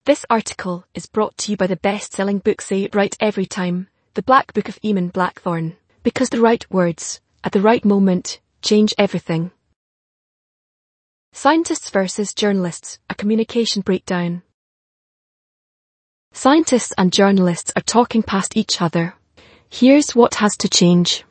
This article is brought to you by the best-selling book Say It Right Every Time, The Black Book of Eamon Blackthorne, because the right words, at the right moment, change everything. Scientists versus journalists, a communication breakdown. Scientists and journalists are talking past each other. Here's what has to change.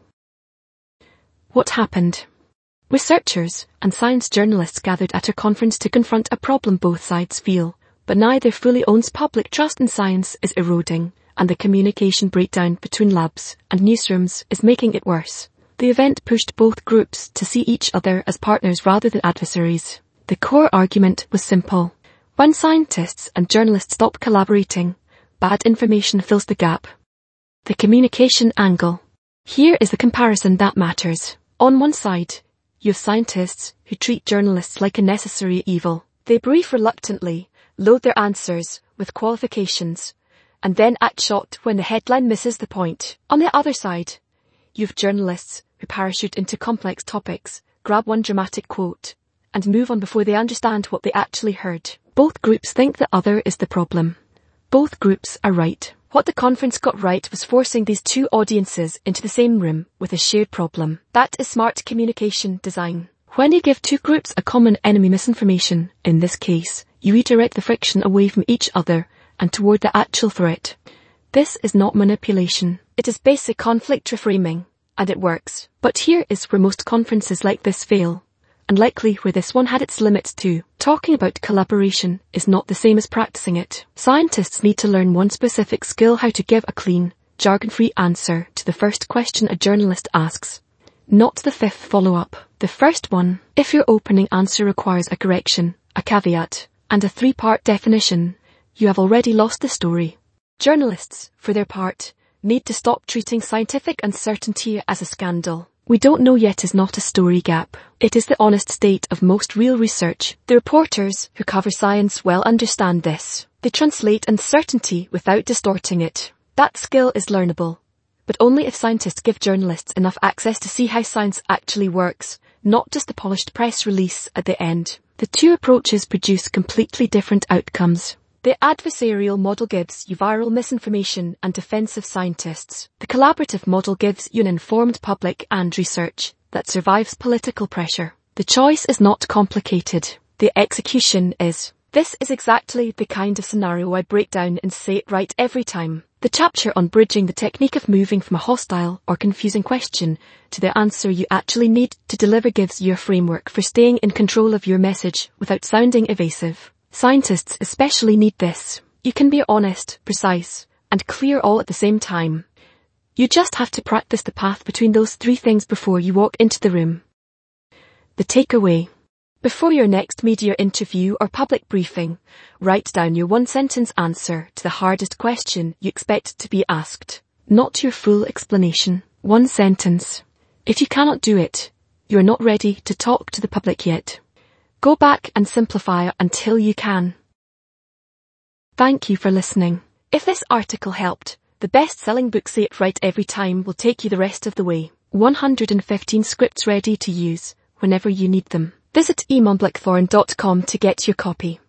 What happened? Researchers and science journalists gathered at a conference to confront a problem both sides feel, but neither fully owns. Public trust in science is eroding, and the communication breakdown between labs and newsrooms is making it worse. The event pushed both groups to see each other as partners rather than adversaries. The core argument was simple. When scientists and journalists stop collaborating, bad information fills the gap. The communication angle. Here is the comparison that matters. On one side, you have scientists who treat journalists like a necessary evil. They brief reluctantly, load their answers with qualifications, and then act shocked when the headline misses the point. On the other side, you have journalists who parachute into complex topics, grab one dramatic quote, and move on before they understand what they actually heard. Both groups think the other is the problem. Both groups are right. What the conference got right was forcing these two audiences into the same room with a shared problem. That is smart communication design. When you give two groups a common enemy, misinformation, in this case, you redirect the friction away from each other and toward the actual threat. This is not manipulation. It is basic conflict reframing, and it works. But here is where most conferences like this fail, and likely where this one had its limits too. Talking about collaboration is not the same as practicing it. Scientists need to learn one specific skill: how to give a clean, jargon-free answer to the first question a journalist asks, not the fifth follow-up. The first one, if your opening answer requires a correction, a caveat, and a three-part definition, you have already lost the story. Journalists, for their part, need to stop treating scientific uncertainty as a scandal. We don't know yet is not a story gap. It is the honest state of most real research. The reporters who cover science well understand this. They translate uncertainty without distorting it. That skill is learnable, but only if scientists give journalists enough access to see how science actually works, not just the polished press release at the end. The two approaches produce completely different outcomes. The adversarial model gives you viral misinformation and defensive scientists. The collaborative model gives you an informed public and research that survives political pressure. The choice is not complicated. The execution is. This is exactly the kind of scenario I break down in Say It Right Every Time. The chapter on bridging the technique of moving from a hostile or confusing question to the answer you actually need to deliver gives you a framework for staying in control of your message without sounding evasive. Scientists especially need this. You can be honest, precise, and clear all at the same time. You just have to practice the path between those three things before you walk into the room. The takeaway. Before your next media interview or public briefing, write down your one-sentence answer to the hardest question you expect to be asked, not your full explanation. One sentence. If you cannot do it, you are not ready to talk to the public yet. Go back and simplify until you can. Thank you for listening. If this article helped, the best-selling book Say It Right Every Time will take you the rest of the way. 115 scripts ready to use whenever you need them. Visit eamonblackthorne.com to get your copy.